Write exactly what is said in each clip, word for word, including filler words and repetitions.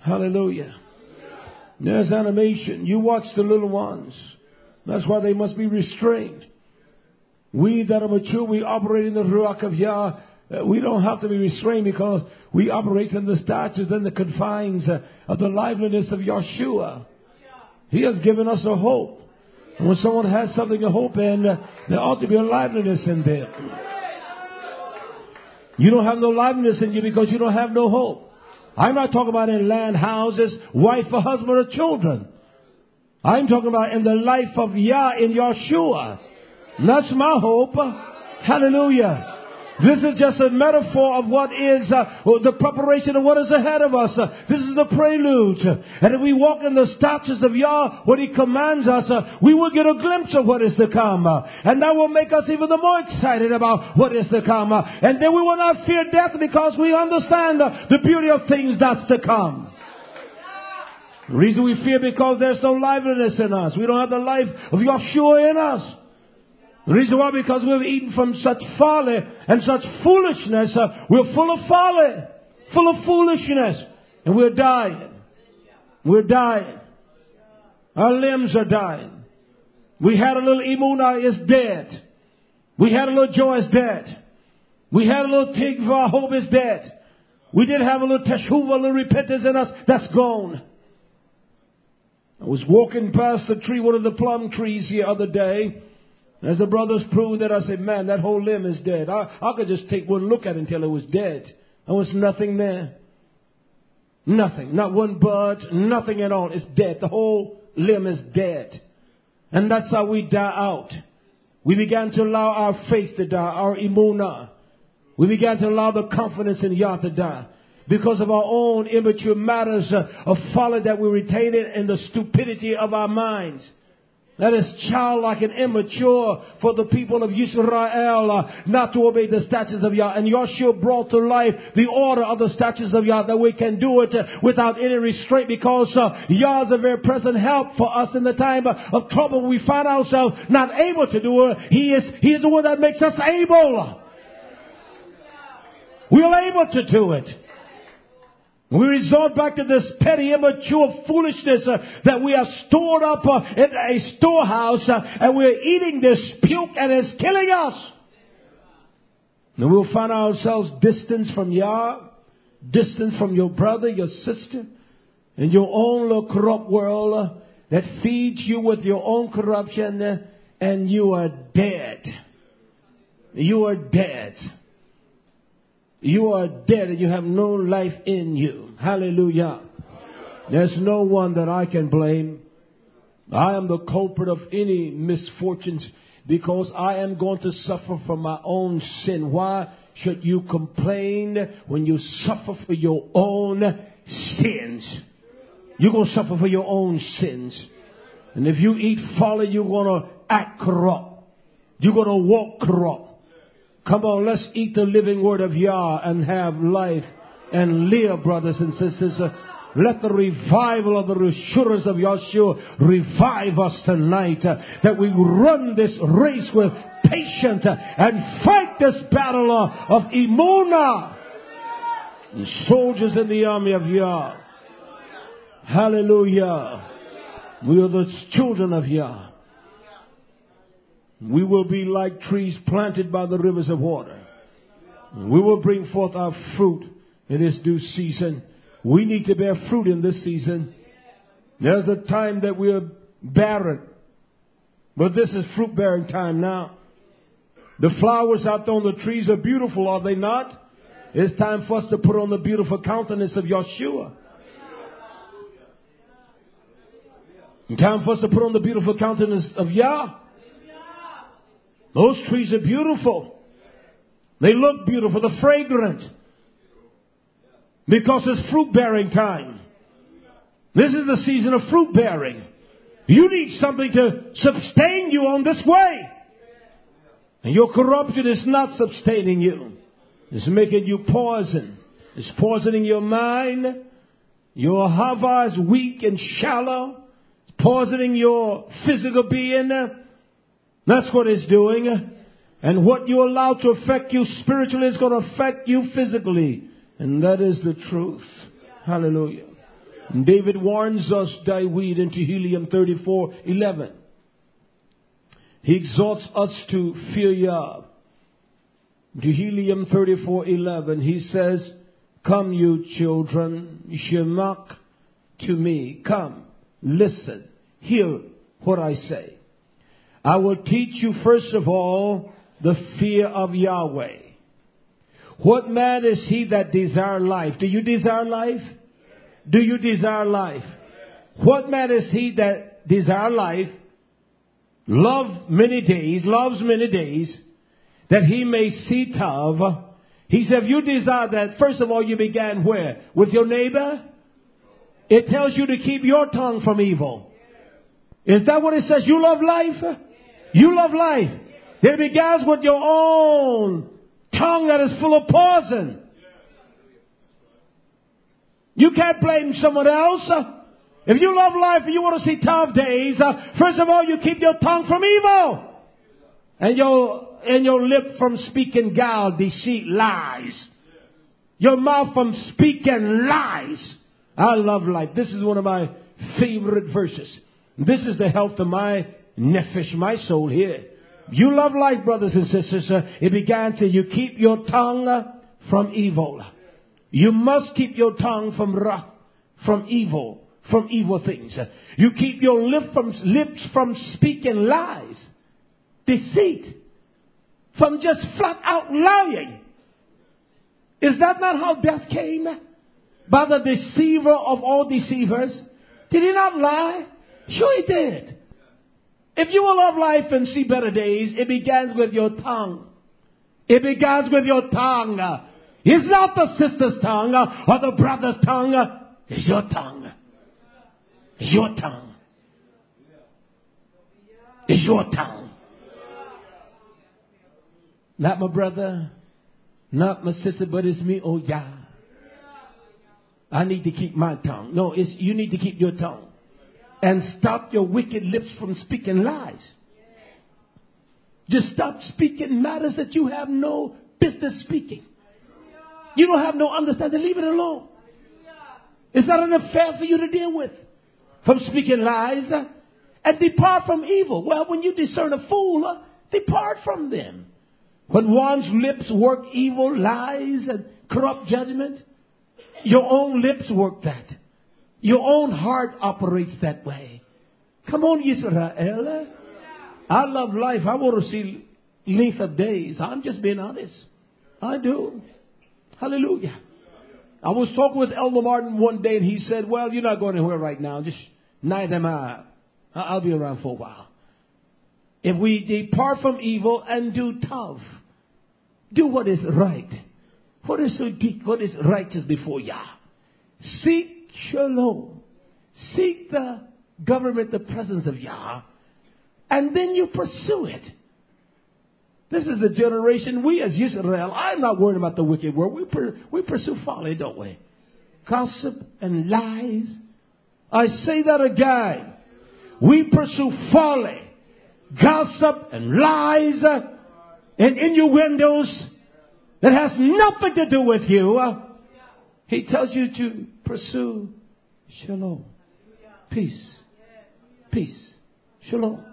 Hallelujah. There's animation. You watch the little ones. That's why they must be restrained. We that are mature, we operate in the Ruach of Yah. Uh, we don't have to be restrained because we operate in the statutes and the confines uh, of the liveliness of Yeshua. He has given us a hope. And when someone has something to hope in, uh, there ought to be a liveliness in them. You don't have no liveliness in you because you don't have no hope. I'm not talking about in land, houses, wife, or husband, or children. I'm talking about in the life of Yah in Yeshua. And that's my hope. Hallelujah. This is just a metaphor of what is uh, the preparation of what is ahead of us. Uh, this is the prelude. And if we walk in the statutes of Yah, what He commands us, uh, we will get a glimpse of what is to come. Uh, and that will make us even the more excited about what is to come. Uh, and then we will not fear death because we understand uh, the beauty of things that's to come. The reason we fear because there's no liveliness in us. We don't have the life of Yeshua in us. The reason why, because we've eaten from such folly and such foolishness. Uh, we're full of folly, full of foolishness, and we're dying. We're dying. Our limbs are dying. We had a little emunah, it's dead. We had a little joy, it's dead. We had a little tikva, hope, it's dead. We did have a little teshuvah, a little repentance in us, that's gone. I was walking past the tree, one of the plum trees the other day. As the brothers proved that, I said, man, that whole limb is dead. I, I could just take one look at it until it was dead. There was nothing there. Nothing. Not one bud. Nothing at all. It's dead. The whole limb is dead. And that's how we die out. We began to allow our faith to die, our emunah. We began to allow the confidence in Yah to die. Because of our own immature matters uh, of folly that we retain it in the stupidity of our minds. That is childlike and immature for the people of Israel uh, not to obey the statutes of Yah. And Yeshua brought to life the order of the statutes of Yah that we can do it uh, without any restraint because uh, Yah is a very present help for us in the time uh, of trouble. When we find ourselves not able to do it, He is, he is the one that makes us able. We are able to do it. We resort back to this petty, immature foolishness uh, that we have stored up uh, in a storehouse uh, and we're eating this puke and it's killing us. And we'll find ourselves distant from Yah, distant from your brother, your sister, in your own little corrupt world uh, that feeds you with your own corruption uh, and you are dead. You are dead. You are dead and you have no life in you. Hallelujah. There's no one that I can blame. I am the culprit of any misfortunes because I am going to suffer from my own sin. Why should you complain when you suffer for your own sins? You're going to suffer for your own sins. And if you eat folly, you're going to act corrupt. You're going to walk corrupt. Come on, let's eat the living word of Yah and have life and live, brothers and sisters. Uh, let the revival of the Rishuras of Yeshua revive us tonight. Uh, that we run this race with patience uh, and fight this battle uh, of Emunah. And soldiers in the army of Yah. Hallelujah. We are the children of Yah. We will be like trees planted by the rivers of water. We will bring forth our fruit in this due season. We need to bear fruit in this season. There's a time that we are barren. But this is fruit bearing time now. The flowers out there on the trees are beautiful, are they not? It's time for us to put on the beautiful countenance of Yeshua. It's time for us to put on the beautiful countenance of Yah. Those trees are beautiful. They look beautiful. They're fragrant. Because it's fruit bearing time. This is the season of fruit bearing. You need something to sustain you on this way. And your corruption is not sustaining you. It's making you poison. It's poisoning your mind. Your hava is weak and shallow. It's poisoning your physical being. That's what it's doing. And what you allow to affect you spiritually is going to affect you physically. And that is the truth. Hallelujah. David warns us, David, in Tehillim thirty-four eleven. He exhorts us to fear Yah. Tehillim thirty-four eleven, he says, come you children, shemak to me. Come, listen, hear what I say. I will teach you first of all the fear of Yahweh. What man is he that desire life? Do you desire life? Do you desire life? What man is he that desire life, love many days, loves many days, that he may see Tav? He said, if you desire that, first of all, you began where? With your neighbor? It tells you to keep your tongue from evil. Is that what it says? You love life? You love life. It begins with your own tongue that is full of poison. You can't blame someone else. If you love life and you want to see tough days, first of all, you keep your tongue from evil. And your, and your lip from speaking guile, deceit, lies. Your mouth from speaking lies. I love life. This is one of my favorite verses. This is the health of my nephesh, my soul here. You love life, brothers and sisters. Uh, it began to you keep your tongue uh, from evil. You must keep your tongue from ra, from evil, from evil things. Uh, you keep your lip from, lips from speaking lies, deceit, from just flat out lying. Is that not how death came? By the deceiver of all deceivers. Did he not lie? Sure he did. If you will love life and see better days, it begins with your tongue. It begins with your tongue. It's not the sister's tongue or the brother's tongue. It's your tongue. It's your tongue. It's your tongue. Not my brother, not my sister, but it's me. Oh, yeah. I need to keep my tongue. No, it's you need to keep your tongue. And stop your wicked lips from speaking lies. Just stop speaking matters that you have no business speaking. You don't have no understanding. Leave it alone. It's not an affair for you to deal with. From speaking lies. And depart from evil. Well, when you discern a fool, depart from them. When one's lips work evil, lies, and corrupt judgment, your own lips work that. Your own heart operates that way. Come on, Israel. I love life. I want to see length of days. I'm just being honest. I do. Hallelujah. I was talking with Elmer Martin one day and he said, well, you're not going anywhere right now. Just neither am I. I'll be around for a while. If we depart from evil and do tough, do what is right. What is so deep? What is righteous before Yah? Seek Shalom. Seek the government, the presence of Yah, and then you pursue it. This is a generation, we as Israel, I'm not worried about the wicked world. We, per, we pursue folly, don't we? Gossip and lies. I say that again. We pursue folly, gossip and lies, and innuendos that has nothing to do with you. He tells you to pursue shalom. Peace. Peace. Shalom.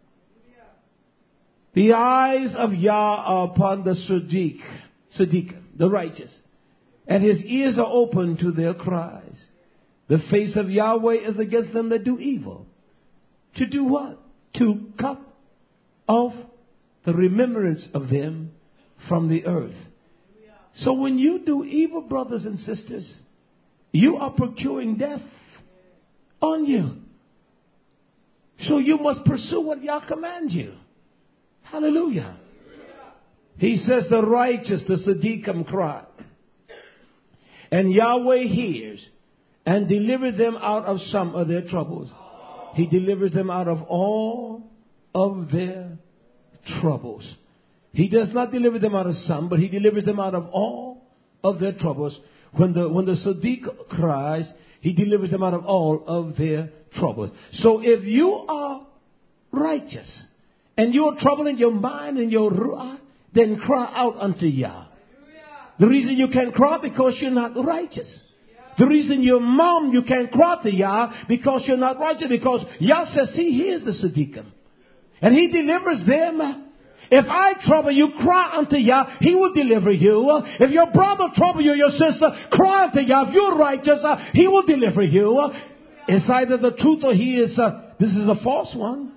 The eyes of Yah are upon the Sadiq, Sadiq, the righteous, and his ears are open to their cries. The face of Yahweh is against them that do evil. To do what? To cut off the remembrance of them from the earth. So when you do evil, brothers and sisters, you are procuring death on you. So you must pursue what Yah commands you. Hallelujah. He says the righteous, the Sadiqim, cry. And Yahweh hears and delivers them out of some of their troubles. He delivers them out of all of their troubles. He does not deliver them out of some, but he delivers them out of all of their troubles. When the, when the Sadiq cries, he delivers them out of all of their troubles. So if you are righteous and you're troubling your mind and your ruah, then cry out unto Yah. The reason you can cry because you're not righteous. The reason your mom, you can't cry to Yah because you're not righteous. Because Yah says, see, he is the Tzaddikim. And he delivers them. If I trouble you, cry unto Yah, he will deliver you. If your brother trouble you, your sister, cry unto Yah. If you're righteous, uh, he will deliver you. It's either the truth or he is, uh, this is a false one.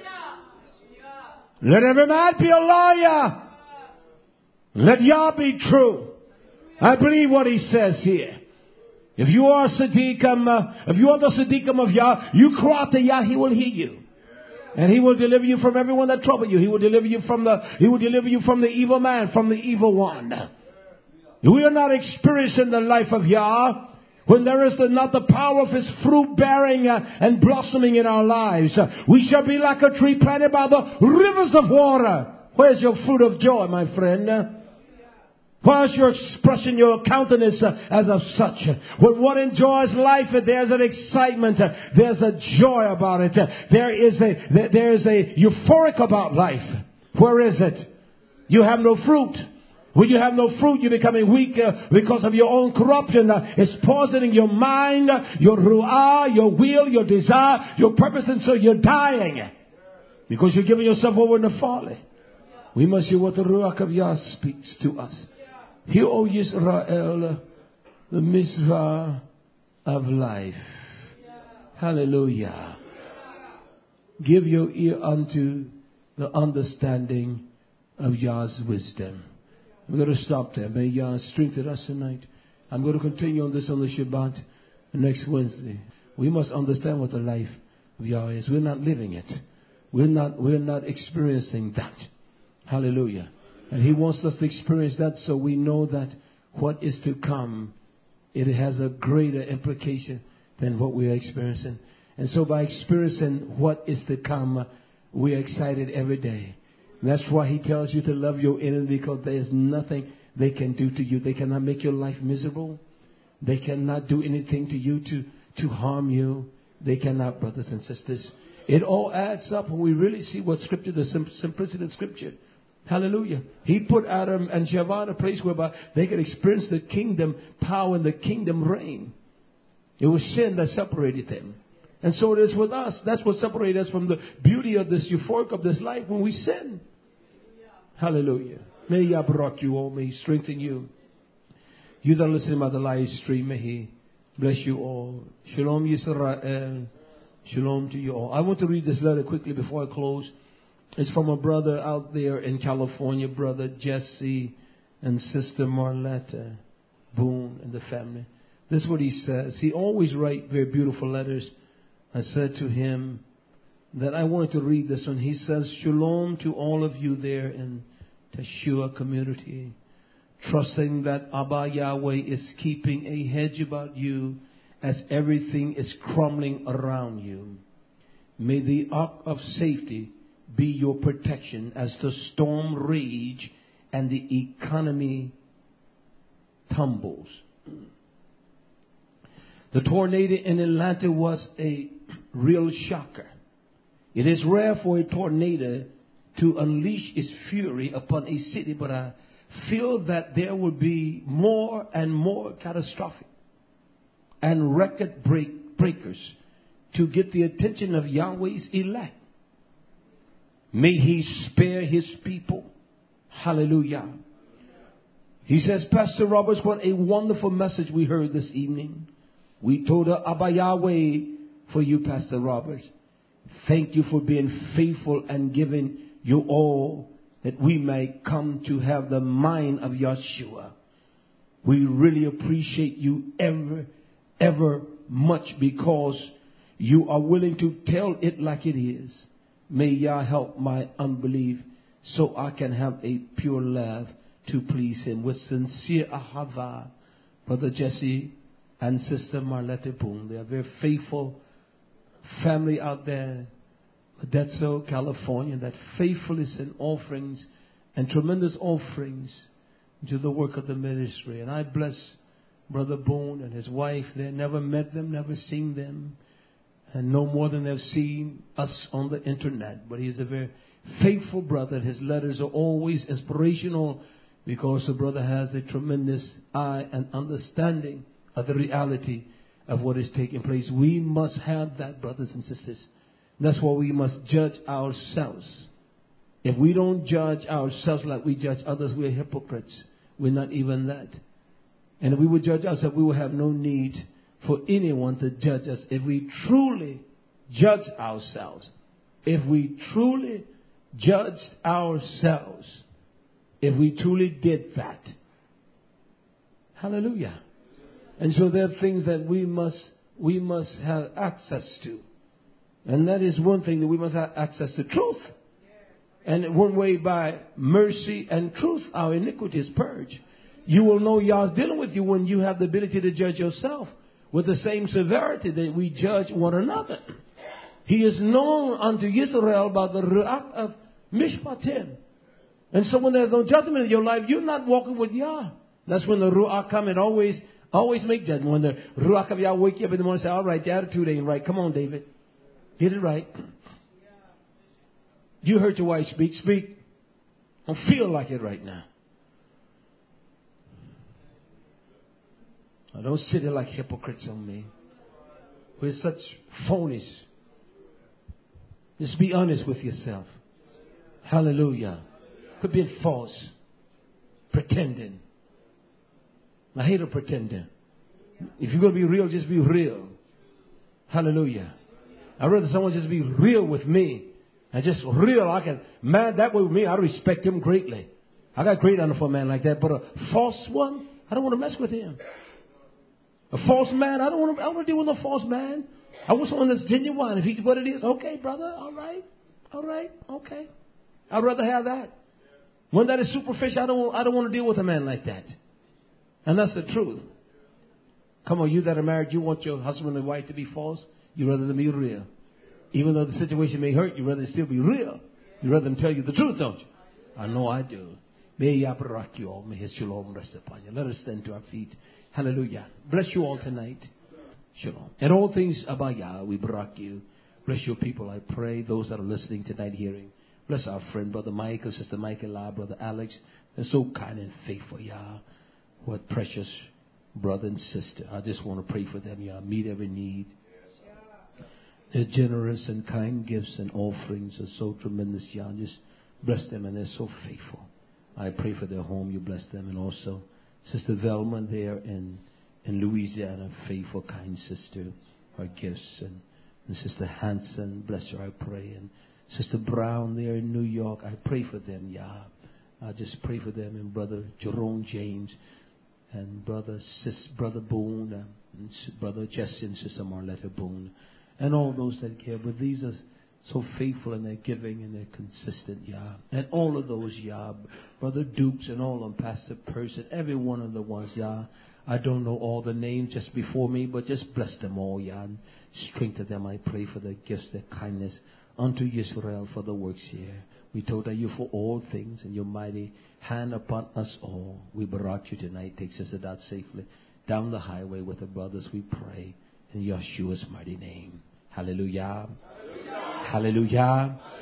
Let every man be a liar. Let Yah be true. I believe what he says here. If you are Tzaddikim, uh, if you are the Tzaddikim of Yah, you cry to Yah, he will hear you. And he will deliver you from everyone that trouble you. He will deliver you from the, he will deliver you from the evil man, from the evil one. We are not experiencing the life of Yah when there is the, not the power of his fruit bearing uh, and blossoming in our lives. Uh, we shall be like a tree planted by the rivers of water. Where's your fruit of joy, my friend? Uh, Where's your expression, your countenance uh, as of such? When one enjoys life, uh, there's an excitement. Uh, there's a joy about it. Uh, there is a there is a euphoric about life. Where is it? You have no fruit. When you have no fruit, you're becoming weak uh, because of your own corruption. Uh, it's poisoning your mind, uh, your ru'ah, your will, your desire, your purpose, and so you're dying because you're giving yourself over into folly. We must hear what the Ruach of Yah speaks to us. Hear, O Yisrael, the mitzvah of life. Hallelujah. Give your ear unto the understanding of Yah's wisdom. We're going to stop there. May Yah strengthen us tonight. I'm going to continue on this on the Shabbat next Wednesday. We must understand what the life of Yah is. We're not living it. We're not, we're not experiencing that. Hallelujah. And he wants us to experience that so we know that what is to come, it has a greater implication than what we are experiencing. And so by experiencing what is to come, we are excited every day. And that's why he tells you to love your enemy, because there is nothing they can do to you. They cannot make your life miserable. They cannot do anything to you to, to harm you. They cannot, brothers and sisters. It all adds up when we really see what Scripture, the simplicity of Scripture. Hallelujah. He put Adam and Shavah in a place whereby they could experience the kingdom power and the kingdom reign. It was sin that separated them. And so it is with us. That's what separated us from the beauty of this euphoric of this life when we sin. Hallelujah. May Yah block you all. May He strengthen you. You that are listening by the live stream, may He bless you all. Shalom Yisrael. Shalom to you all. I want to read this letter quickly before I close. It's from a brother out there in California, brother Jesse and sister Marletta Boone and the family. This is what he says. He always writes very beautiful letters. I said to him that I wanted to read this one. He says, Shalom to all of you there in Teshua community, trusting that Abba Yahweh is keeping a hedge about you as everything is crumbling around you. May the ark of safety be your protection as the storm rage and the economy tumbles. The tornado in Atlanta was a real shocker. It is rare for a tornado to unleash its fury upon a city, but I feel that there will be more and more catastrophic and record break breakers to get the attention of Yahweh's elect. May He spare His people. Hallelujah. He says, Pastor Roberts, what a wonderful message we heard this evening. We told her, Abba Yahweh, for you, Pastor Roberts. Thank you for being faithful and giving you all that we may come to have the mind of Yeshua. We really appreciate you ever, ever much because you are willing to tell it like it is. May Yah help my unbelief so I can have a pure love to please Him. With sincere ahava, Brother Jesse and Sister Marletta Boone. They are very faithful family out there, Modesto, California, that faithfulness in offerings and tremendous offerings to the work of the ministry. And I bless Brother Boone and his wife. They never met them, never seen them, and no more than they've seen us on the internet. But he's a very faithful brother. His letters are always inspirational because the brother has a tremendous eye and understanding of the reality of what is taking place. We must have that, brothers and sisters. That's why we must judge ourselves. If we don't judge ourselves like we judge others, we're hypocrites. We're not even that. And if we would judge ourselves, we will have no need for anyone to judge us. If we truly judge ourselves, if we truly judged ourselves, if we truly did that. Hallelujah. And so there are things that we must, we must have access to. And that is one thing, that we must have access to truth. And one way, by mercy and truth, our iniquity is purged. You will know Yah's dealing with you when you have the ability to judge yourself with the same severity that we judge one another. He is known unto Israel by the Ruach of Mishpatim. And so when there's no judgment in your life, you're not walking with Yah. That's when the Ruach come and always, always make judgment. When the Ruach of Yah wake you up in the morning and say, all right, the attitude ain't right. Come on, David. Get it right. You heard your wife speak. Speak. I don't feel like it right now. I don't sit there like hypocrites on me. We're such phonies. Just be honest with yourself. Hallelujah. Quit being false. Pretending. I hate a pretender. If you're going to be real, just be real. Hallelujah. I'd rather someone just be real with me. And just real. I can, man, that way with me, I respect him greatly. I got great honor for a man like that. But a false one, I don't want to mess with him. A false man, I don't want to, I don't want to deal with no false man. I want someone that's genuine. If he's what it is, okay, brother, all right, all right, okay. I'd rather have that. One that is superficial, I don't, I don't want to deal with a man like that. And that's the truth. Come on, you that are married, you want your husband and wife to be false? You rather them be real. Even though the situation may hurt, you rather still be real. You rather them tell you the truth, don't you? I know I do. May Yah barak you all. May His shalom rest upon you. Let us stand to our feet. Hallelujah. Bless you all tonight. Shalom. And all things about Yah, we barak you. Bless your people, I pray. Those that are listening tonight, hearing. Bless our friend, Brother Michael, Sister Michaela, Brother Alex. They're so kind and faithful, Yah. What precious brother and sister. I just want to pray for them, Yah. Meet every need. Their generous and kind gifts and offerings are so tremendous, Yah. Just bless them, and they're so faithful. I pray for their home. You bless them. And also Sister Velma there in, in Louisiana, faithful, kind sister. Her gifts. And, and Sister Hanson, bless her, I pray. And Sister Brown there in New York, I pray for them, Yah. I just pray for them. And Brother Jerome James and Brother Sis, Brother Boone, and Brother Jesse and Sister Marletta Boone. And all those that care. But these are so faithful in their giving and they're consistent, Yah. And all of those, Yah. Brother Dukes and all of them, Pastor Person, every one of the ones, Yah. I don't know all the names just before me, but just bless them all, Yah. And strengthen them, I pray, for their gifts, their kindness unto Israel for the works here. We told you for all things and your mighty hand upon us all. We barak you tonight. Takes us out safely down the highway with the brothers, we pray. In Yeshua's mighty name. Hallelujah. Hallelujah. Hallelujah.